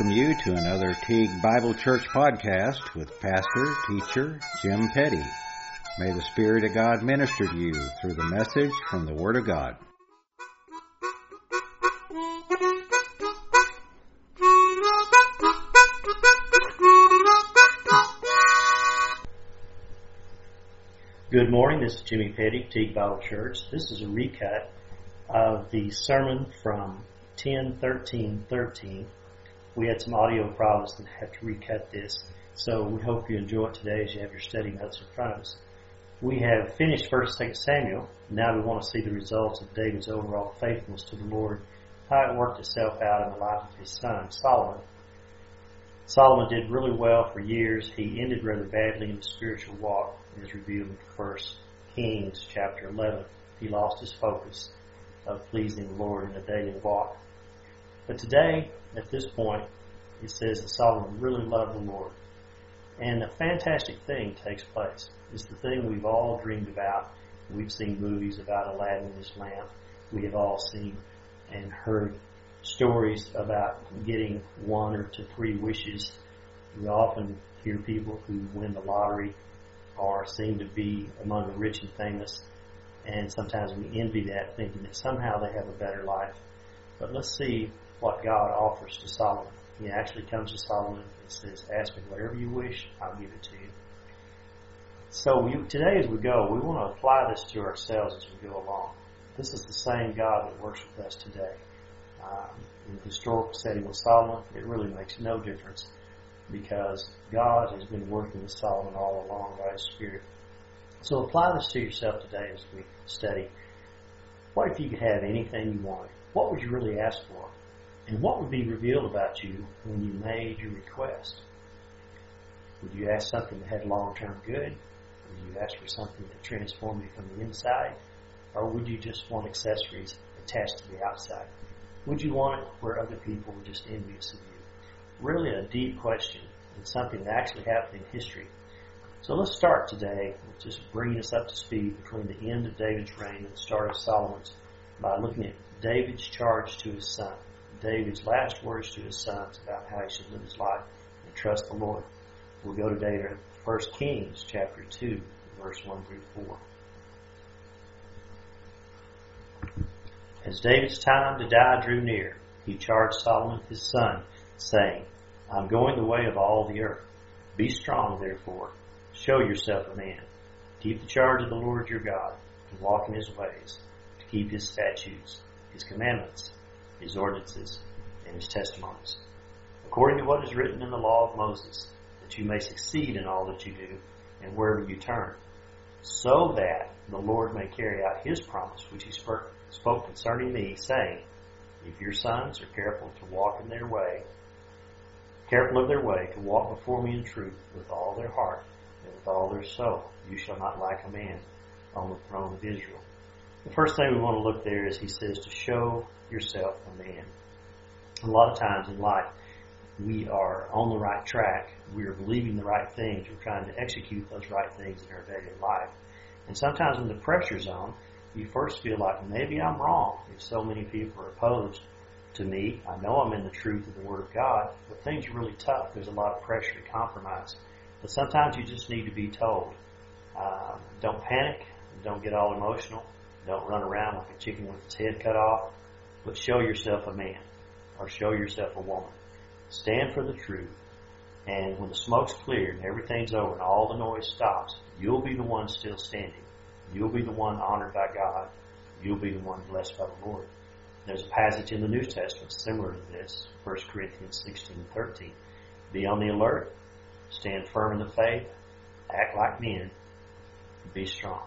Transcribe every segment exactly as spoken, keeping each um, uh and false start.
welcome you to another Teague Bible Church podcast with Pastor, Teacher Jim Petty. May the Spirit of God minister to you through the message from the Word of God. Good morning, this is Jimmy Petty, Teague Bible Church. This is a recut of the sermon from ten thirteen thirteen. We had some audio problems and had to recut this, so we hope you enjoy it today as you have your study notes in front of us. We have finished First and Second Samuel. Now we want to see the results of David's overall faithfulness to the Lord, how it worked itself out in the life of his son, Solomon. Solomon did really well for years. He ended rather badly in the spiritual walk, as revealed in First Kings chapter eleven. He lost his focus of pleasing the Lord in a daily walk. But today, at this point, it says that Solomon really loved the Lord. And a fantastic thing takes place. It's the thing we've all dreamed about. We've seen movies about Aladdin and his lamp. We have all seen and heard stories about getting one or to three wishes. We often hear people who win the lottery or seem to be among the rich and famous, and sometimes we envy that, thinking that somehow they have a better life. But let's see what God offers to Solomon. He actually comes to Solomon and says, ask me whatever you wish, I'll give it to you. So we, today as we go, we want to apply this to ourselves as we go along. This is the same God that works with us today. Um, in the historical setting with Solomon, it really makes no difference because God has been working with Solomon all along by His Spirit. So apply this to yourself today as we study. What if you could have anything you wanted? What would you really ask for? And what would be revealed about you when you made your request? Would you ask something that had long-term good? Would you ask for something that transformed you from the inside? Or would you just want accessories attached to the outside? Would you want it where other people were just envious of you? Really a deep question, and something that actually happened in history. So let's start today with just bringing us up to speed between the end of David's reign and the start of Solomon's by looking at David's charge to his son. David's last words to his sons about how he should live his life and trust the Lord. We'll go today to First Kings chapter two, verse one through four. As David's time to die drew near, he charged Solomon his son, saying, I'm going the way of all the earth. Be strong, therefore. Show yourself a man. Keep the charge of the Lord your God, to walk in His ways, to keep His statutes, His commandments, His ordinances, and His testimonies, according to what is written in the law of Moses, that you may succeed in all that you do and wherever you turn, so that the Lord may carry out His promise which He spoke concerning me, saying, if your sons are careful to walk in their way, careful of their way, to walk before me in truth with all their heart and with all their soul, you shall not lack a man on the throne of Israel. The first thing we want to look there is he says to show yourself a man. A lot of times in life, we are on the right track. We are believing the right things. We're trying to execute those right things in our daily life. And sometimes when the pressure's on, you first feel like maybe I'm wrong if so many people are opposed to me. I know I'm in the truth of the Word of God, but things are really tough. There's a lot of pressure to compromise. But sometimes you just need to be told, uh, don't panic, don't get all emotional, don't run around like a chicken with its head cut off, but show yourself a man or show yourself a woman. Stand for the truth, and when the smoke's cleared and everything's over and all the noise stops, you'll be the one still standing. You'll be the one honored by God. You'll be the one blessed by the Lord. There's a passage in the New Testament similar to this, First Corinthians sixteen thirteen. Be on the alert, stand firm in the faith, act like men, be strong.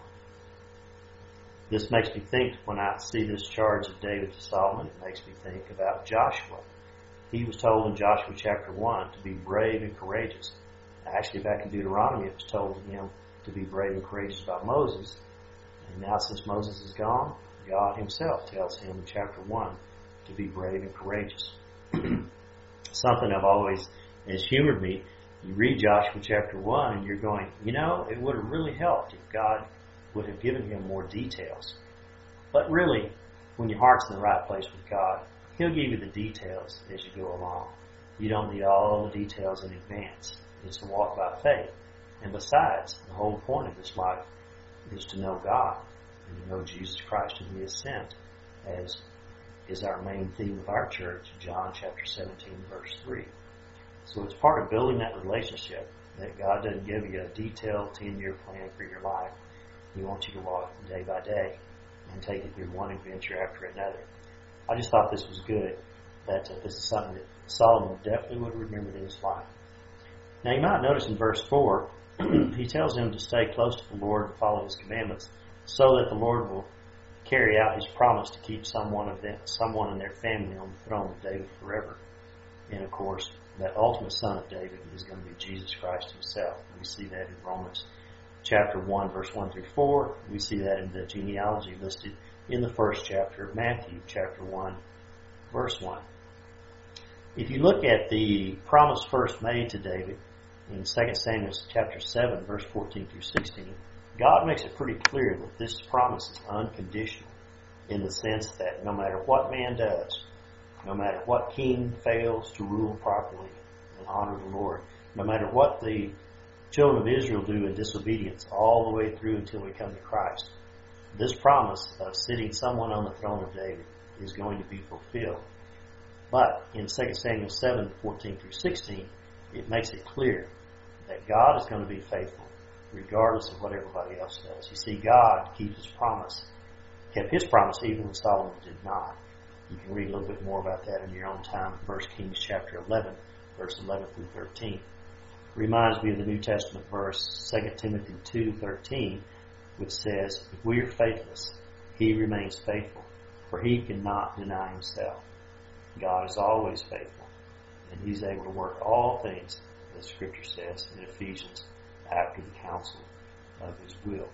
This makes me think, when I see this charge of David to Solomon, it makes me think about Joshua. He was told in Joshua chapter one to be brave and courageous. Actually, back in Deuteronomy, it was told him to be brave and courageous by Moses. And now since Moses is gone, God Himself tells him in chapter one to be brave and courageous. Something I've always has humored me. You read Joshua chapter one and you're going, you know, it would have really helped if God would have given him more details. But really, when your heart's in the right place with God, He'll give you the details as you go along. You don't need all the details in advance. It's to walk by faith. And besides, the whole point of this life is to know God and to know Jesus Christ whom He has sent, as is our main theme of our church, John chapter seventeen, verse three. So it's part of building that relationship that God doesn't give you a detailed ten-year plan for your life. He wants you to walk day by day and take it through one adventure after another. I just thought this was good, that uh, this is something that Solomon definitely would remember in his life. Now you might notice in verse four, he tells him to stay close to the Lord and follow His commandments so that the Lord will carry out His promise to keep someone of them, someone in their family on the throne of David forever. And of course, that ultimate son of David is going to be Jesus Christ Himself. We see that in Romans chapter one, verse one through four. We see that in the genealogy listed in the first chapter of Matthew, chapter one, verse one. If you look at the promise first made to David in Second Samuel chapter seven, verse fourteen through sixteen, God makes it pretty clear that this promise is unconditional in the sense that no matter what man does, no matter what king fails to rule properly and honor the Lord, no matter what the children of Israel do in disobedience all the way through until we come to Christ, this promise of sitting someone on the throne of David is going to be fulfilled. But in Second Samuel seven, fourteen through sixteen, it makes it clear that God is going to be faithful regardless of what everybody else does. You see, God keeps His promise, kept His promise even when Solomon did not. You can read a little bit more about that in your own time in First Kings chapter eleven, verse eleven through thirteen. It reminds me of the New Testament verse, Second Timothy two, thirteen, which says, if we are faithless, He remains faithful, for He cannot deny Himself. God is always faithful, and He's able to work all things, as Scripture says in Ephesians, after the counsel of His will.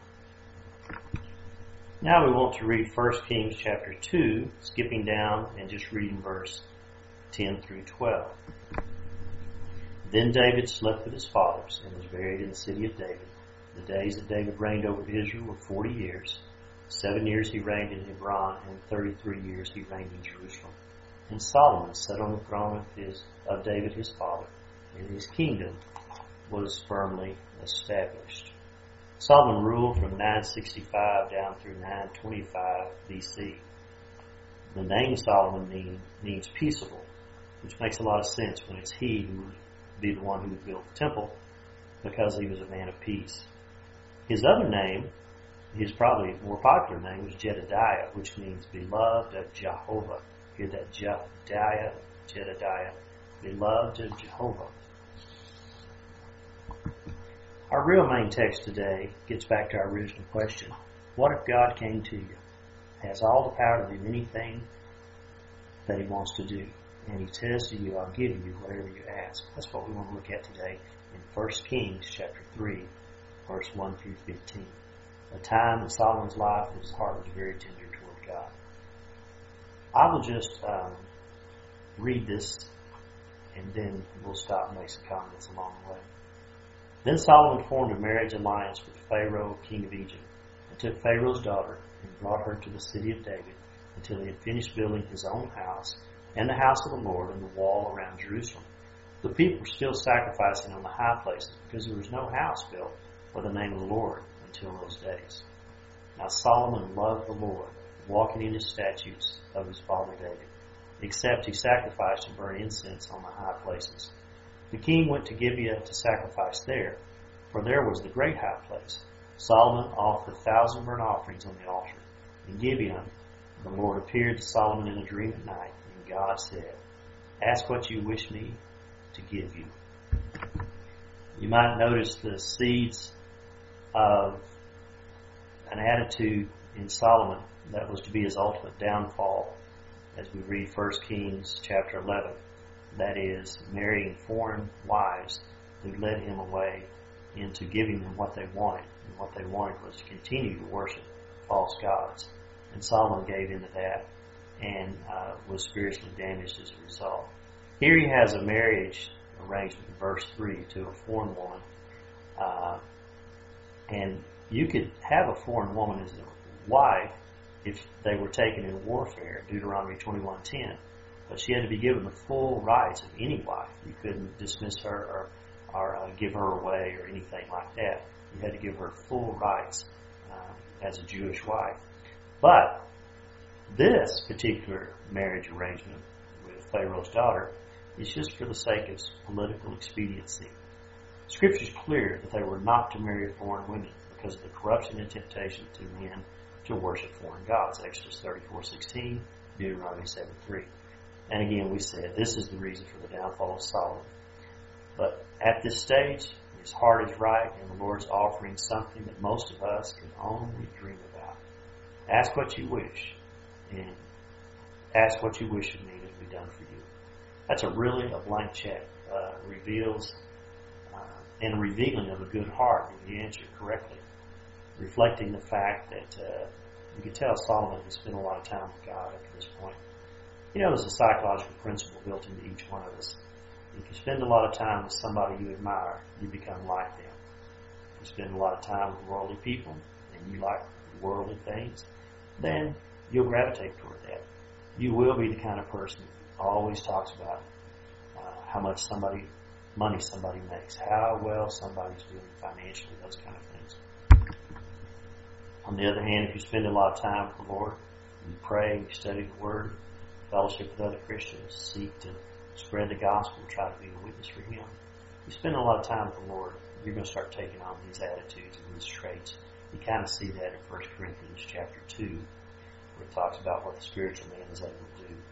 Now we want to read First Kings chapter two, skipping down and just reading verse ten through twelve. Then David slept with his fathers and was buried in the city of David. The days that David reigned over Israel were forty years. Seven years he reigned in Hebron, and thirty-three years he reigned in Jerusalem. And Solomon sat on the throne of, his, of David his father, and his kingdom was firmly established. Solomon ruled from nine sixty-five down through nine twenty-five B C. The name Solomon mean, means peaceable, which makes a lot of sense when it's he who would be the one who would build the temple, because he was a man of peace. His other name, his probably more popular name, was Jedediah, which means beloved of Jehovah. Hear that? Jedediah, Jedediah, beloved of Jehovah. Our real main text today gets back to our original question. What if God came to you, has all the power to do anything that He wants to do, and He says to you, I'll give you whatever you ask? That's what we want to look at today in First Kings chapter three, verse one through fifteen. A time in Solomon's life when his heart was very tender toward God. I will just um, read this, and then we'll stop and make some comments along the way. Then Solomon formed a marriage alliance with Pharaoh, king of Egypt, and took Pharaoh's daughter and brought her to the city of David until he had finished building his own house and the house of the Lord and the wall around Jerusalem. The people were still sacrificing on the high places because there was no house built for the name of the Lord until those days. Now Solomon loved the Lord, walking in His statutes of his father David, except he sacrificed and burned incense on the high places. The king went to Gibeah to sacrifice there, for there was the great high place. Solomon offered a thousand burnt offerings on the altar. In Gibeon, the Lord appeared to Solomon in a dream at night, and God said, ask what you wish me to give you. You might notice the seeds of an attitude in Solomon that was to be his ultimate downfall as we read First Kings chapter eleven. That is, marrying foreign wives who led him away into giving them what they wanted. And what they wanted was to continue to worship false gods. And Solomon gave into that and uh, was spiritually damaged as a result. Here he has a marriage arrangement in verse three to a foreign woman. Uh, and you could have a foreign woman as a wife if they were taken in warfare, Deuteronomy twenty-one ten. but she had to be given the full rights of any wife. You couldn't dismiss her or, or uh, give her away or anything like that. You had to give her full rights um, as a Jewish wife. But this particular marriage arrangement with Pharaoh's daughter is just for the sake of political expediency. Scripture is clear that they were not to marry foreign women because of the corruption and temptation to men to worship foreign gods. Exodus thirty-four sixteen, Deuteronomy seven three. And again, we said this is the reason for the downfall of Solomon. But at this stage, his heart is right, and the Lord's offering something that most of us can only dream about. Ask what you wish, and ask what you wish of me to be done for you. That's a really a blank check. Uh, reveals uh, and a revealing of a good heart when you answer correctly, reflecting the fact that uh, you can tell Solomon has spent a lot of time with God up to this point. You know, there's a psychological principle built into each one of us. If you spend a lot of time with somebody you admire, you become like them. If you spend a lot of time with worldly people and you like worldly things, then you'll gravitate toward that. You will be the kind of person who always talks about uh, how much somebody, money somebody makes, how well somebody's doing financially, those kind of things. On the other hand, if you spend a lot of time with the Lord, you pray, you study the Word, fellowship with other Christians, seek to spread the gospel, try to be a witness for Him. You spend a lot of time with the Lord, you're going to start taking on these attitudes and these traits. You kind of see that in First Corinthians chapter two, where it talks about what the spiritual man is able to do.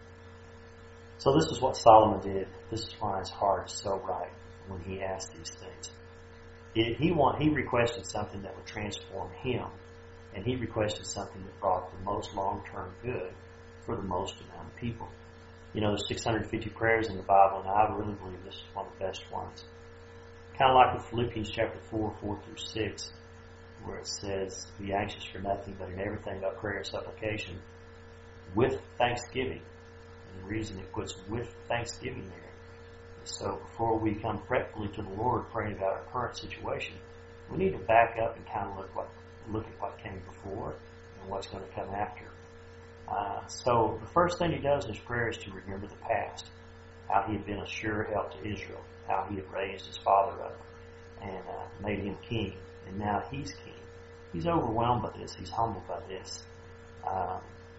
So this is what Solomon did. This is why his heart is so right when he asked these things. It, he want, he requested something that would transform him, and he requested something that brought the most long-term good for the most amount of people. You know, there's six hundred fifty prayers in the Bible, and I really believe this is one of the best ones. Kind of like with Philippians chapter four, four through six, where it says, be anxious for nothing, but in everything by prayer and supplication, with thanksgiving. And the reason it puts with thanksgiving there is so before we come fretfully to the Lord praying about our current situation, we need to back up and kind of look what look at what came before and what's going to come after. Uh, so the first thing he does in his prayer is to remember the past, how he had been a sure help to Israel, how he had raised his father up and uh, made him king, and now he's king. He's overwhelmed by this. He's humbled by this. Um,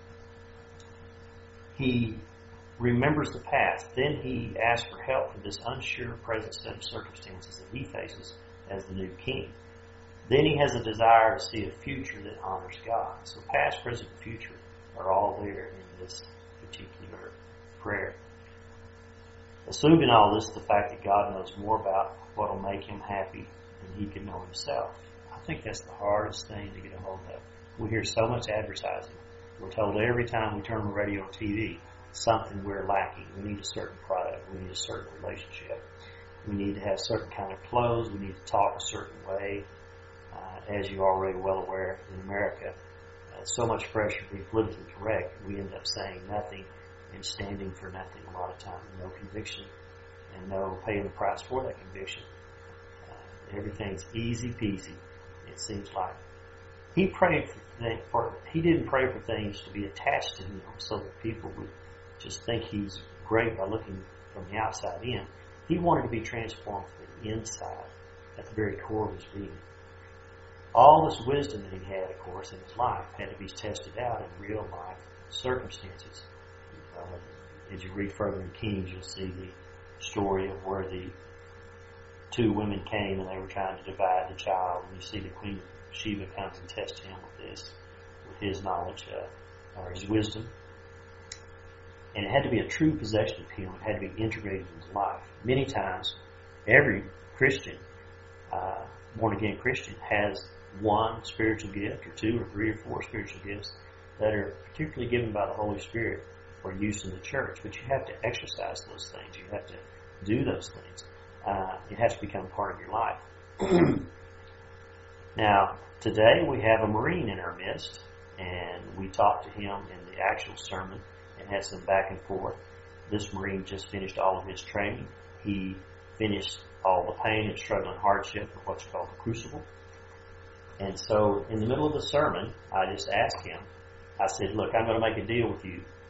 he remembers the past. Then he asks for help for this unsure present set of circumstances that he faces as the new king. Then he has a desire to see a future that honors God. So past, present, and future are all there in this particular prayer. Assumed in all this the fact that God knows more about what will make him happy than he can know himself. I think that's the hardest thing to get a hold of. We hear so much advertising. We're told every time we turn on the radio or T V, something we're lacking. We need a certain product. We need a certain relationship. We need to have certain kind of clothes. We need to talk a certain way. Uh, as you're already well aware, in America, uh, so much pressure to be politically correct, we end up saying nothing and standing for nothing a lot of times. No conviction and no paying the price for that conviction. Uh, everything's easy peasy, it seems like. He prayed for, th- for he didn't pray for things to be attached to him so that people would just think he's great by looking from the outside in. He wanted to be transformed from the inside, at the very core of his being. All this wisdom that he had, of course, in his life had to be tested out in real life circumstances. Uh, as you read further in Kings, you'll see the story of where the two women came and they were trying to divide the child. And you see the Queen of Sheba comes and tests him with this, with his knowledge, uh, or his wisdom. And it had to be a true possession of him. It had to be integrated into life. Many times, every Christian, uh, born-again Christian, has one spiritual gift, or two, or three, or four spiritual gifts that are particularly given by the Holy Spirit for use in the church. But you have to exercise those things. You have to do those things. Uh, it has to become part of your life. Now, today we have a Marine in our midst, and we talked to him in the actual sermon and had some back and forth. This Marine just finished all of his training. He finished all the pain and struggle and hardship of what's called the crucible. And so in the middle of the sermon, I just asked him, I said, look, I'm going to make a deal with you.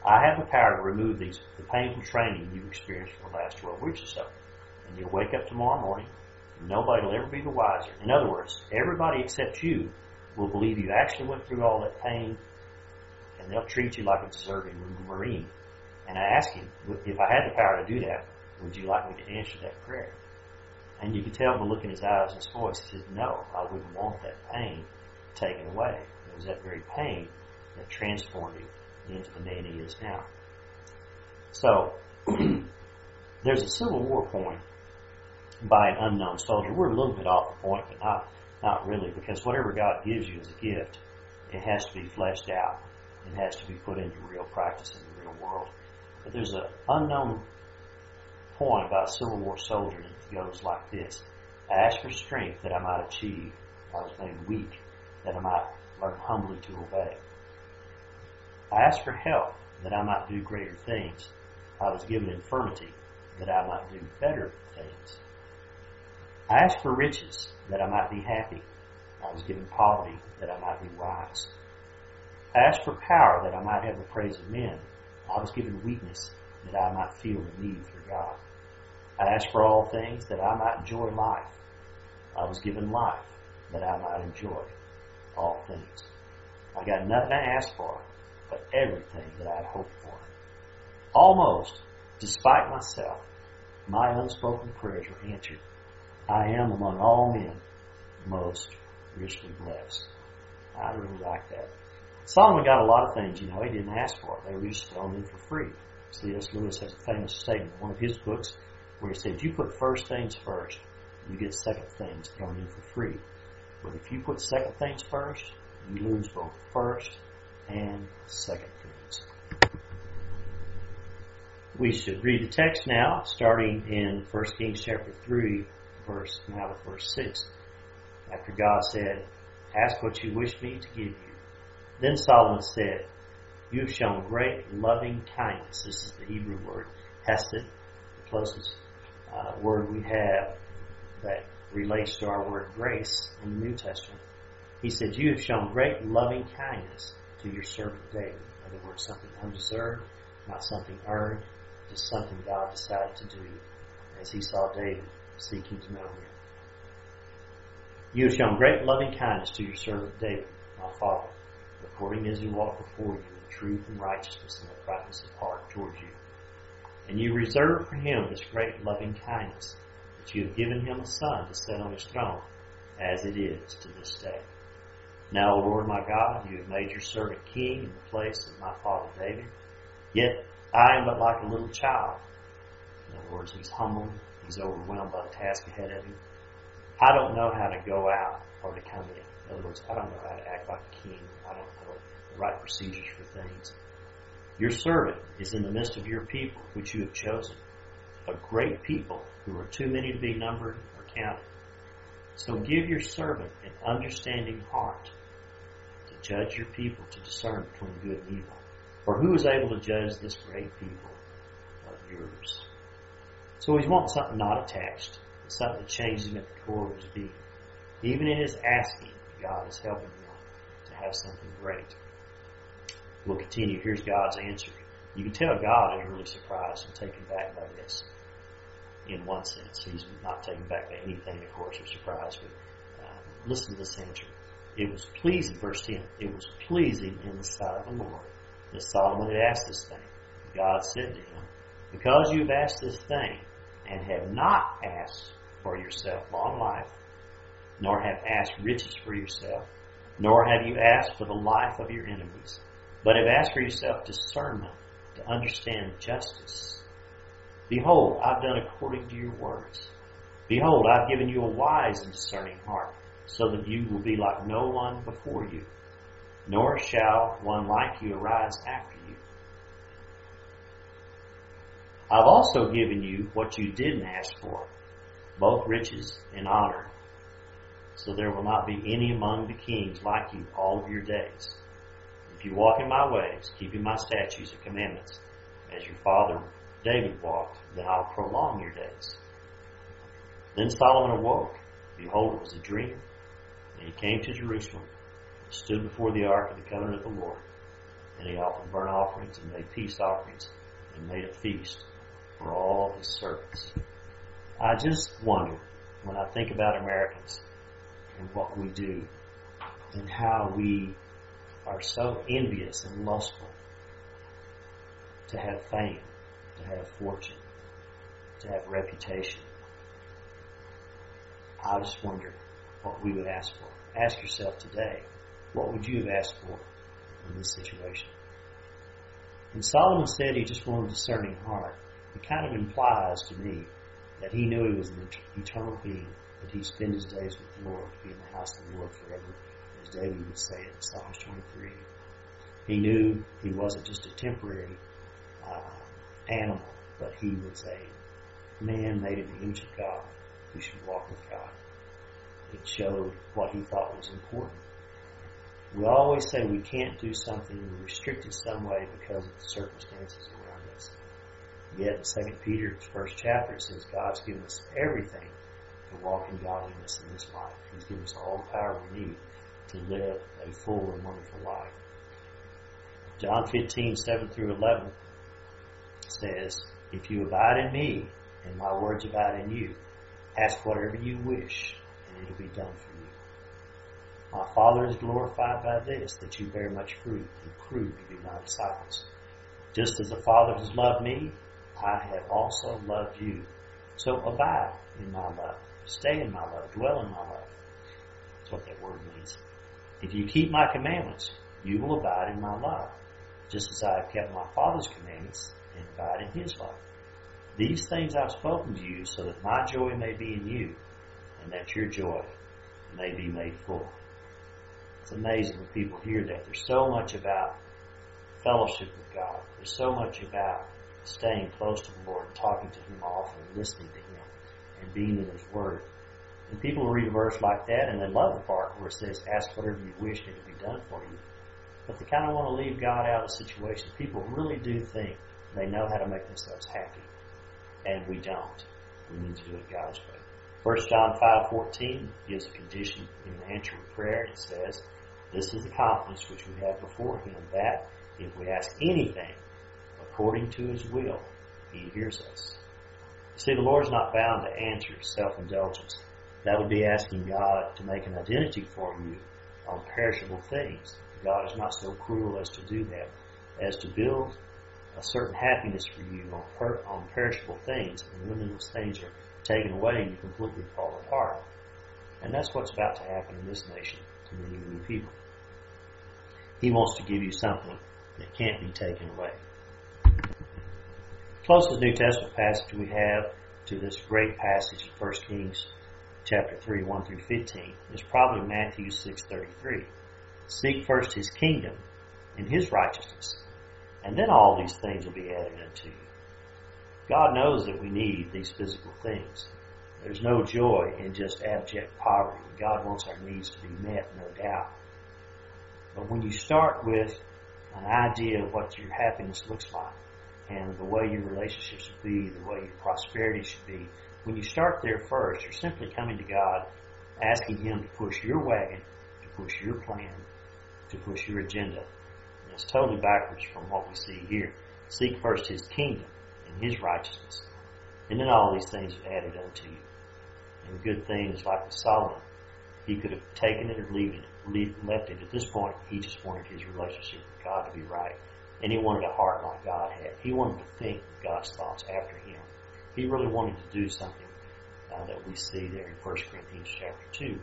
I have the power to remove these the painful training you've experienced for the last twelve weeks or so. And you'll wake up tomorrow morning, and nobody will ever be the wiser. In other words, everybody except you will believe you actually went through all that pain, and they'll treat you like a deserving Marine. And I ask him, if I had the power to do that, would you like me to answer that prayer? And you could tell by the look in his eyes and his voice, he said, no, I wouldn't want that pain taken away. It was that very pain that transformed him into the man he is now. So, there's a Civil War poem by an unknown soldier. We're a little bit off the point, but not, not really, because whatever God gives you as a gift, it has to be fleshed out. It has to be put into real practice in the real world. But there's an unknown poem about a Civil War soldier that goes like this. I asked for strength that I might achieve. I was made weak that I might learn humbly to obey. I asked for health that I might do greater things. I was given infirmity that I might do better things. I asked for riches that I might be happy. I was given poverty that I might be wise. I asked for power that I might have the praise of men. I was given weakness that I might feel the need for God. I asked for all things that I might enjoy life. I was given life that I might enjoy all things. I got nothing I asked for, but everything that I had hoped for. Almost, despite myself, my unspoken prayers were answered. I am among all men most richly blessed. I really like that. Solomon got a lot of things, you know, he didn't ask for. They were just thrown in for free. C S Lewis has a famous statement in one of his books where he said, you put first things first, you get second things thrown in for free. But if you put second things first, you lose both first and second things. We should read the text now, starting in First Kings chapter three, verse now with verse six. After God said, ask what you wish me to give you. Then Solomon said, you have shown great loving kindness. This is the Hebrew word, hesed, the closest uh, word we have that relates to our word grace in the New Testament. He said, you have shown great loving kindness to your servant David. In other words, something undeserved, not something earned, just something God decided to do as he saw David seeking to know him. You have shown great loving kindness to your servant David, my father, according as he walked before you in truth and righteousness and uprightness of heart towards you. And you reserved for him this great loving kindness, that you have given him a son to sit on his throne, as it is to this day. Now, O Lord my God, you have made your servant king in the place of my father David. Yet I am but like a little child. In other words, he's humbled. He's overwhelmed by the task ahead of him. I don't know how to go out or to come in. In other words, I don't know how to act like a king. I don't know the right procedures for things. Your servant is in the midst of your people, which you have chosen, a great people who are too many to be numbered or counted. So give your servant an understanding heart to judge your people, to discern between good and evil. For who is able to judge this great people of yours? So he's wanting something not attached, something that changes him at the core of his being. Even in his asking, God is helping him to have something great. We'll continue. Here's God's answer. You can tell God is really surprised and taken back by this. In one sense, he's not taken back by anything, of course, or surprised, but uh, listen to this answer. It was pleasing, verse ten, it was pleasing in the sight of the Lord that Solomon had asked this thing. God said to him, because you have asked this thing and have not asked for yourself long life, nor have asked riches for yourself, nor have you asked for the life of your enemies, but have asked for yourself discernment to understand justice. Behold, I've done according to your words. Behold, I've given you a wise and discerning heart, so that you will be like no one before you, nor shall one like you arise after you. I've also given you what you didn't ask for, both riches and honor, so there will not be any among the kings like you all of your days. If you walk in my ways, keeping my statutes and commandments, as your father David walked, then I'll prolong your days. Then Solomon awoke. Behold, it was a dream. And he came to Jerusalem, and stood before the ark of the covenant of the Lord. And he offered burnt offerings and made peace offerings and made a feast for all his servants. I just wonder, when I think about Americans and what we do and how we are so envious and lustful to have fame, to have fortune, to have reputation. I just wonder what we would ask for. Ask yourself today, what would you have asked for in this situation? And Solomon said he just wanted a discerning heart. It kind of implies to me that he knew he was an eternal being, that he'd spend his days with the Lord, be in the house of the Lord forever, as David would say it in Psalms twenty-three. He knew he wasn't just a temporary uh, animal, but he was a man made in the image of God who should walk with God. It showed what he thought was important. We always say we can't do something, we're restricted some way because of the circumstances around us. Yet in Second Peter's first chapter it says God's given us everything to walk in godliness in this life. He's given us all the power we need to live a full and wonderful life. John fifteen, seven through eleven says, if you abide in me and my words abide in you, ask whatever you wish and it'll be done for you. My Father is glorified by this, that you bear much fruit and prove to be my disciples. Just as the Father has loved me, I have also loved you. So abide in my love. Stay in my love. Dwell in my love. That's what that word means. If you keep my commandments, you will abide in my love, just as I have kept my Father's commandments and abide in his love. These things I've spoken to you so that my joy may be in you and that your joy may be made full. It's amazing when people hear that. There's so much about fellowship with God. There's so much about staying close to the Lord and talking to him often and listening to him and being in his word. And people read a verse like that and they love the part where it says, ask whatever you wish and it will be done for you. But they kind of want to leave God out of the situation. People really do think they know how to make themselves happy. And we don't. We need to do it God's way. First John five fourteen gives a condition in the answer of prayer. It says, this is the confidence which we have before him, that if we ask anything according to his will, he hears us. See, the Lord's not bound to answer self-indulgence. That would be asking God to make an identity for you on perishable things. God is not so cruel as to do that, as to build a certain happiness for you on, per, on perishable things, and when those things are taken away, you completely fall apart. And that's what's about to happen in this nation to many, many people. He wants to give you something that can't be taken away. The closest New Testament passage we have to this great passage in First Kings chapter three, one through fifteen is probably Matthew six thirty-three. Seek first his kingdom and his righteousness, and then all these things will be added unto you. God knows that we need these physical things. There's no joy in just abject poverty. God wants our needs to be met, no doubt. But when you start with an idea of what your happiness looks like and the way your relationships should be, the way your prosperity should be, when you start there first, you're simply coming to God, asking him to push your wagon, to push your plan, to push your agenda. And it's totally backwards from what we see here. Seek first his kingdom and his righteousness, and then all these things are added unto you. And the good thing is, like with Solomon, he could have taken it or leave it, leave, left it. At this point, he just wanted his relationship with God to be right, and he wanted a heart like God had. He wanted to think God's thoughts after him. He really wanted to do something uh, that we see there in First Corinthians chapter two.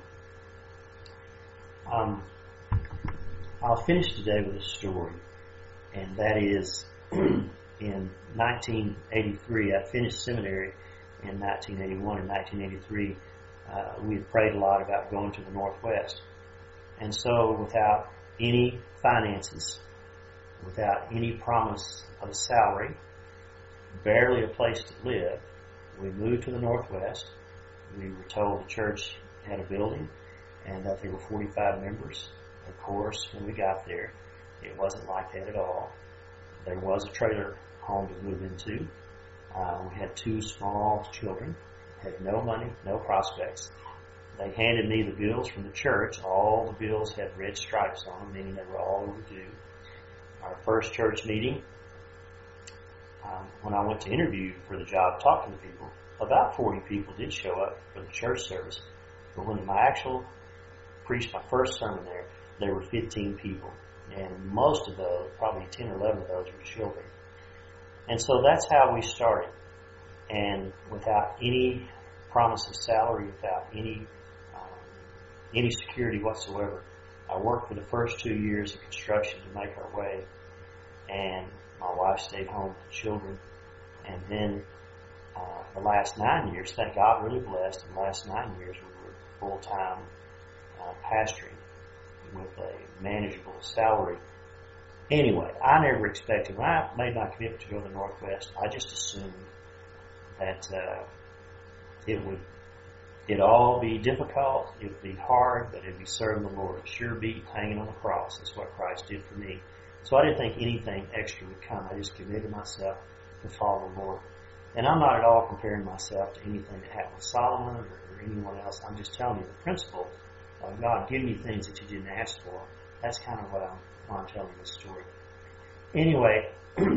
Um, I'll finish today with a story, and that is in nineteen eighty-three. I finished seminary in nineteen eighty-one and nineteen eighty-three. Uh, we had prayed a lot about going to the Northwest. And so without any finances, without any promise of a salary, barely a place to live, we moved to the Northwest. We were told the church had a building and that there were forty-five members. Of course, when we got there, it wasn't like that at all. There was a trailer home to move into. Uh, we had two small children, had no money, no prospects. They handed me the bills from the church. All the bills had red stripes on them, meaning they were all overdue. our first church meeting, um, when I went to interview for the job, talking to people, about forty people did show up for the church service. But when my actual preached my first sermon there, there were fifteen people. And most of those, probably ten or eleven of those, were children. And so that's how we started. And without any promise of salary, without any um, any security whatsoever, I worked for the first two years of construction to make our way. And my wife stayed home with the children. And then uh, the last nine years, thank God, really blessed. In the last nine years, we were full-time uh, pastoring with a manageable salary. Anyway, I never expected, when I made my commitment to go to the Northwest, I just assumed that uh, it would it'd all be difficult, it would be hard, but it'd be serving the Lord. Sure be hanging on the cross. That's what Christ did for me. So I didn't think anything extra would come. I just committed myself to follow the Lord. And I'm not at all comparing myself to anything that happened with Solomon or, or anyone else. I'm just telling you the principle of God giving you things that you didn't ask for. That's kind of what I'm, why I'm telling you this story. Anyway,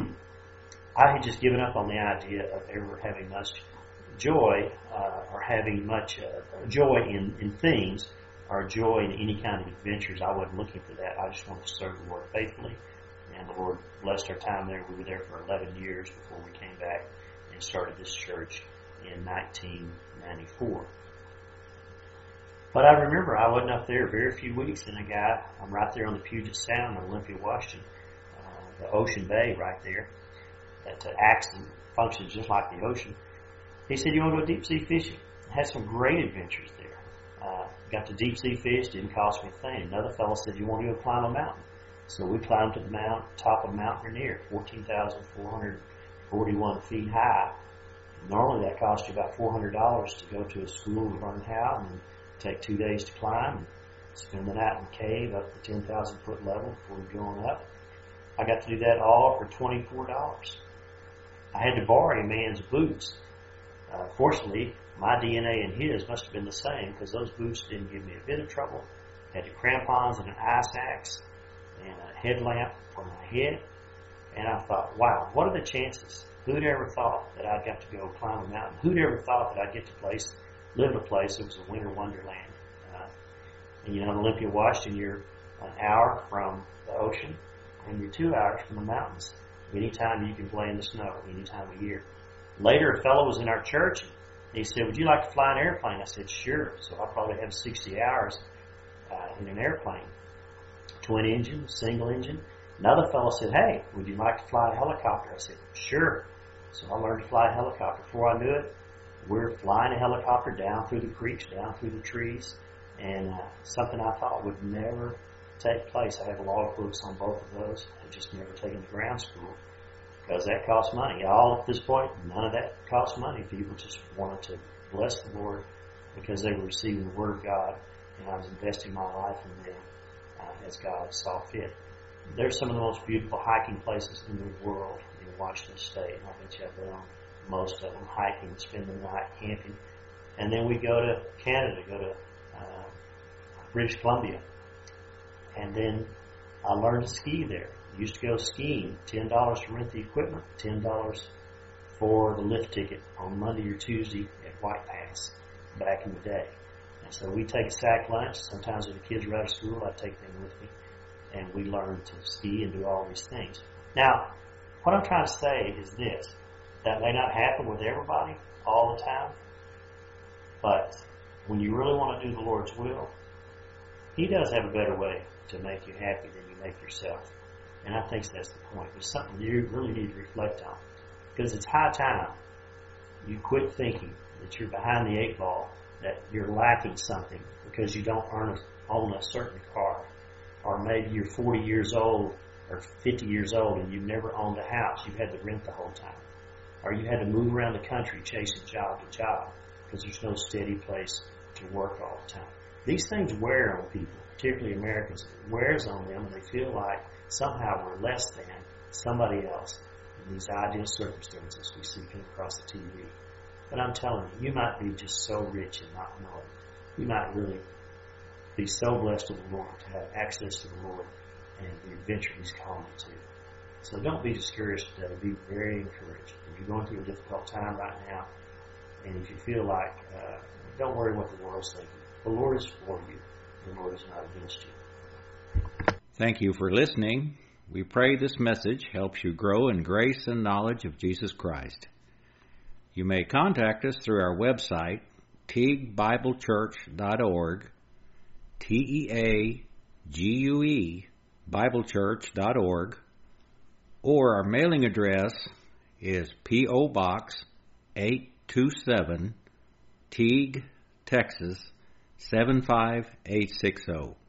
I had just given up on the idea of ever having much joy uh, or having much uh, joy in, in things or joy in any kind of adventures. I wasn't looking for that. I just wanted to serve the Lord faithfully. And the Lord blessed our time there. We were there for eleven years before we came back and started this church in nineteen ninety-four. But I remember I wasn't up there very few weeks, and a guy, I'm right there on the Puget Sound in Olympia, Washington, uh, the Ocean Bay right there, that uh, acts and functions just like the ocean. He said, you want to go deep sea fishing? I had some great adventures there. Uh, got to deep sea fish, didn't cost me a thing. Another fellow said, you want to go climb a mountain? So we climbed to the mount, top of Mount Rainier, fourteen thousand four hundred forty-one feet high. Normally that costs you about four hundred dollars to go to a school to learn how, and take two days to climb and spend the night in the cave up to ten thousand foot level before we go on up. I got to do that all for twenty-four dollars. I had to borrow a man's boots. Uh, fortunately, my D N A and his must have been the same, because those boots didn't give me a bit of trouble. I had the crampons and an ice axe and a headlamp for my head. And I thought, wow, what are the chances? Who'd ever thought that I'd got to go climb a mountain? Who'd ever thought that I'd get to place, live in a place that was a winter wonderland? Uh, and you know, in Olympia, Washington, you're an hour from the ocean, and you're two hours from the mountains. Anytime you can play in the snow, any time of year. Later, a fellow was in our church, and he said, would you like to fly an airplane? I said, sure. So I'll probably have sixty hours uh, in an airplane. Twin engine, single engine. Another fellow said, hey, would you like to fly a helicopter? I said, sure. So I learned to fly a helicopter. Before I knew it, we're flying a helicopter down through the creeks, down through the trees, and uh, something I thought would never take place. I have log books on both of those. I've just never taken the ground school because that costs money. All at this point, none of that costs money. People just wanted to bless the Lord because they were receiving the Word of God, and I was investing my life in them uh, as God saw fit. There's some of the most beautiful hiking places in the world in Washington State, and I bet you I've been on most of them, hiking, spending the night camping. And then we go to Canada, go to uh, British Columbia. And then I learned to ski there. Used to go skiing, ten dollars to rent the equipment, ten dollars for the lift ticket on Monday or Tuesday at White Pass back in the day. And so we take a sack lunch. Sometimes when the kids were out of school, I'd take them with me. And we learned to ski and do all these things. Now, what I'm trying to say is this. That may not happen with everybody all the time. But when you really want to do the Lord's will, He does have a better way to make you happy than you make yourself. And I think that's the point. It's something you really need to reflect on. Because it's high time you quit thinking that you're behind the eight ball, that you're lacking something because you don't earn a, own a certain car. Or maybe you're forty years old or fifty years old and you've never owned a house. You've had to rent the whole time. Or you had to move around the country chasing job to job because there's no steady place to work all the time. These things wear on people, particularly Americans. It wears on them and they feel like somehow we're less than somebody else in these ideal circumstances we see come across the T V. But I'm telling you, you might be just so rich and not know it. You might really be so blessed of the Lord to have access to the Lord and the adventure He's calling you to. So don't be discouraged today. Be very encouraged. If you're going through a difficult time right now, and if you feel like, uh, don't worry what the world's thinking. The Lord is for you. The Lord is not against you. Thank you for listening. We pray this message helps you grow in grace and knowledge of Jesus Christ. You may contact us through our website, teague bible church dot org, T E A G U E, bible church dot org, or our mailing address is P O. Box eight two seven, Teague, Texas seven five eight six zero.